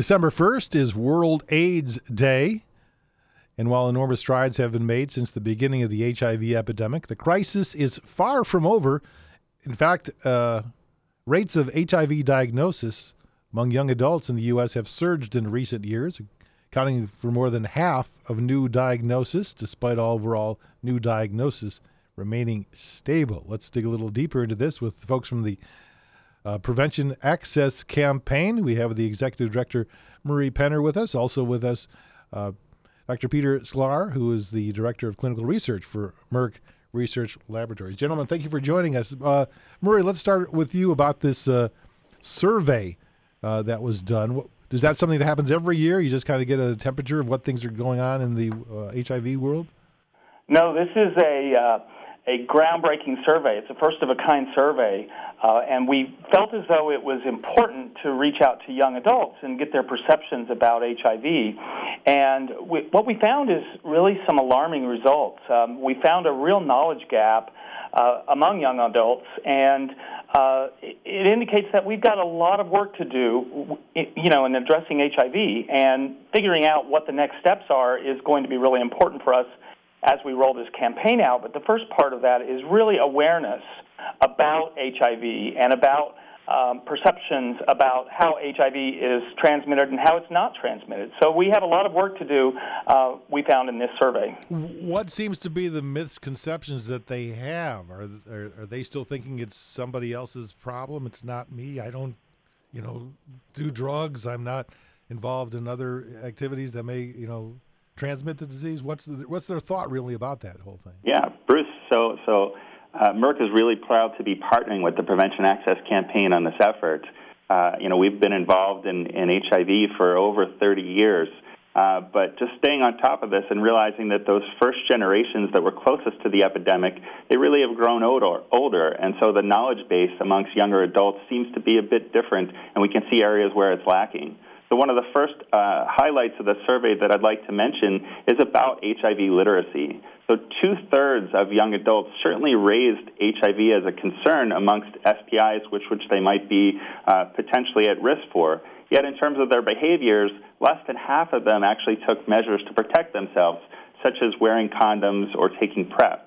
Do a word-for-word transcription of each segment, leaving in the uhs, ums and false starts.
December first is World AIDS Day. And while enormous strides have been made since the beginning of the H I V epidemic, the crisis is far from over. In fact, uh, rates of H I V diagnosis among young adults in the U S have surged in recent years, accounting for more than half of new diagnoses, despite overall new diagnosis remaining stable. Let's dig a little deeper into this with folks from the uh, Prevention Access Campaign. We have the Executive Director, Marie Penner, with us. Also with us, uh, Doctor Peter Sklar, who is the Director of Clinical Research for Merck Research Laboratories. Gentlemen, thank you for joining us. Uh, Murray, let's start with you about this uh, survey uh, that was done. What, is that something that happens every year? You just kind of get a temperature of what things are going on in the uh, H I V world? No, this is a uh, a groundbreaking survey. It's a first-of-a-kind survey, uh, and we felt as though it was important to reach out to young adults and get their perceptions about H I V. And we, what we found is really some alarming results. Um, we found a real knowledge gap uh, among young adults, and uh, it, it indicates that we've got a lot of work to do, you know, in addressing H I V, and figuring out what the next steps are is going to be really important for us as we roll this campaign out. But the first part of that is really awareness about H I V and about um, perceptions about how H I V is transmitted and how it's not transmitted. So we have a lot of work to do, uh, we found in this survey. What seems to be the misconceptions that they have? Are, are, are they still thinking it's somebody else's problem? It's not me. I don't, you know, do drugs. I'm not involved in other activities that may, you know, transmit the disease? What's the, what's their thought really about that whole thing? Yeah, Bruce, so so uh, Merck is really proud to be partnering with the Prevention Access Campaign on this effort. Uh, you know, we've been involved in, in H I V for over thirty years, uh, but just staying on top of this and realizing that those first generations that were closest to the epidemic, they really have grown older, older, and so the knowledge base amongst younger adults seems to be a bit different, and we can see areas where it's lacking. So one of the first uh, highlights of the survey that I'd like to mention is about H I V literacy. So two-thirds of young adults certainly raised H I V as a concern amongst S T Is, which, which they might be uh, potentially at risk for. Yet in terms of their behaviors, less than half of them actually took measures to protect themselves, such as wearing condoms or taking PrEP.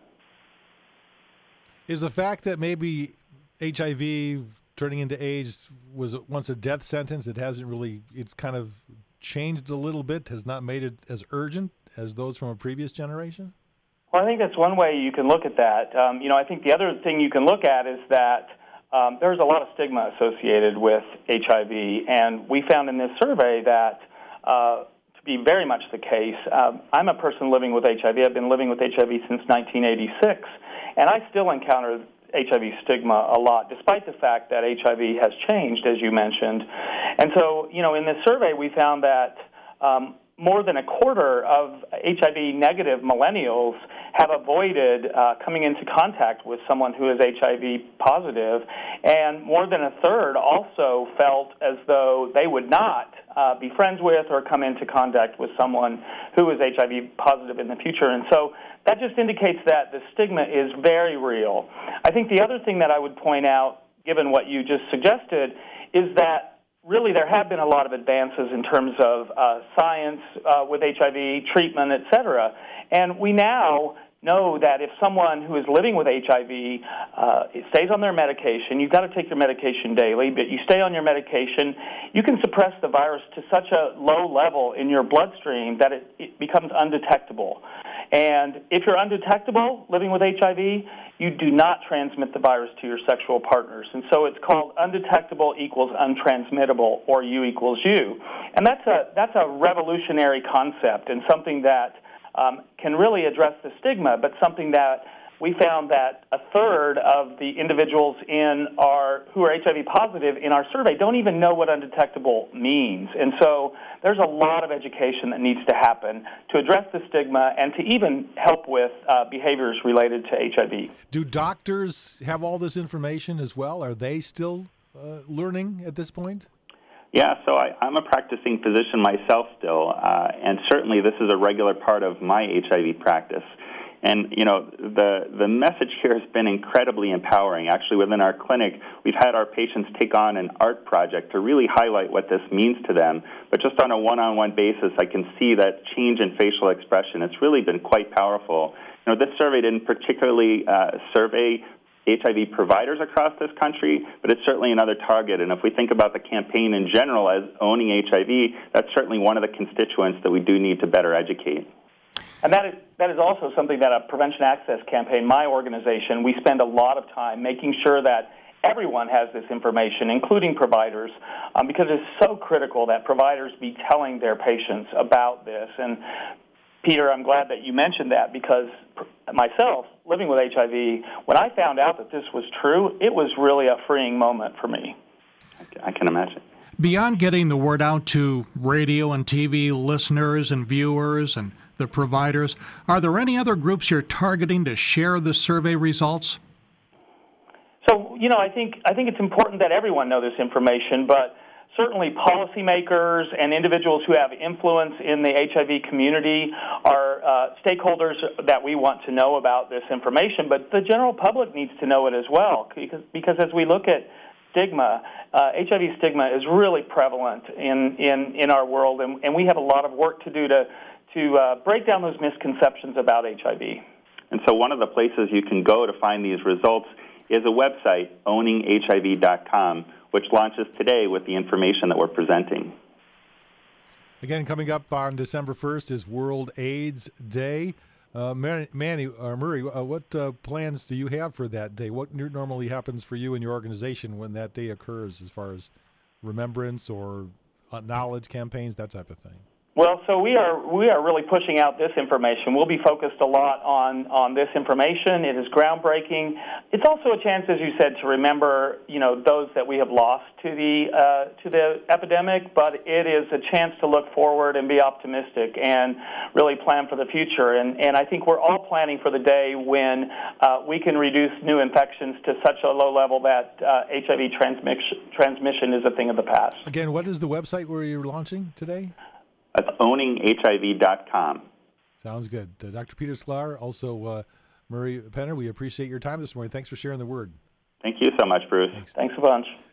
Is the fact that maybe H I V turning into AIDS was once a death sentence, it hasn't really, it's kind of changed a little bit, has not made it as urgent as those from a previous generation? Well, I think that's one way you can look at that. Um, you know, I think the other thing you can look at is that um, there's a lot of stigma associated with H I V, and we found in this survey that uh, to be very much the case. Um, I'm a person living with H I V. I've been living with H I V since nineteen eighty-six, and I still encounter H I V stigma a lot, despite the fact that H I V has changed, as you mentioned. And so, you know, in this survey, we found that um, more than a quarter of H I V negative millennials have avoided uh, coming into contact with someone who is H I V positive, and more than a third also felt as though they would not uh, be friends with or come into contact with someone who is H I V positive in the future. And so that just indicates that the stigma is very real. I think the other thing that I would point out, given what you just suggested, is that really there have been a lot of advances in terms of uh, science uh, with H I V, treatment, et cetera. And we now know that if someone who is living with H I V uh, stays on their medication, you've got to take your medication daily, but you stay on your medication, you can suppress the virus to such a low level in your bloodstream that it, it becomes undetectable. And if you're undetectable living with H I V, you do not transmit the virus to your sexual partners. And so it's called undetectable equals untransmittable, or U equals U. And that's a, that's a revolutionary concept and something that um, can really address the stigma, but something that we found that a third of the individuals in our who are H I V positive in our survey don't even know what undetectable means. And so there's a lot of education that needs to happen to address the stigma and to even help with uh, behaviors related to H I V. Do doctors have all this information as well? Are they still uh, learning at this point? Yeah, so I, I'm a practicing physician myself still, uh, and certainly this is a regular part of my H I V practice. And, you know, the, the message here has been incredibly empowering. Actually, within our clinic, we've had our patients take on an art project to really highlight what this means to them. But just on a one-on-one basis, I can see that change in facial expression. It's really been quite powerful. You know, this survey didn't particularly uh, survey H I V providers across this country, but it's certainly another target. And if we think about the campaign in general as owning H I V, that's certainly one of the constituents that we do need to better educate. And that is, that is also something that a Prevention Access Campaign, my organization, we spend a lot of time making sure that everyone has this information, including providers, um, because it's so critical that providers be telling their patients about this. And Peter, I'm glad that you mentioned that, because myself, living with H I V, when I found out that this was true, it was really a freeing moment for me. I can imagine. Beyond getting the word out to radio and T V listeners and viewers and the providers, are there any other groups you're targeting to share the survey results? So, you know, I think I think it's important that everyone know this information, but certainly policymakers and individuals who have influence in the H I V community are uh, stakeholders that we want to know about this information, but the general public needs to know it as well, because, because as we look at stigma, uh, H I V stigma is really prevalent in, in, in our world, and, and we have a lot of work to do to, to uh, break down those misconceptions about H I V. And so one of the places you can go to find these results is a website, owning H I V dot com, which launches today with the information that we're presenting. Again, coming up on December first is World AIDS Day. Uh, Manny, Manny or Murray, uh, what uh, plans do you have for that day? What normally happens for you and your organization when that day occurs, as far as remembrance or uh, knowledge campaigns, that type of thing? Well, so we are we are really pushing out this information. We'll be focused a lot on, on this information. It is groundbreaking. It's also a chance, as you said, to remember, you know, those that we have lost to the uh, to the epidemic. But it is a chance to look forward and be optimistic and really plan for the future. And and I think we're all planning for the day when uh, we can reduce new infections to such a low level that uh, H I V transmission transmission is a thing of the past. Again, what is the website where you're launching today? That's owning H I V dot com. Sounds good. Uh, Doctor Peter Sklar, also uh, Murray Penner, we appreciate your time this morning. Thanks for sharing the word. Thanks. Thank you so much, Bruce. Thanks. Thanks a bunch.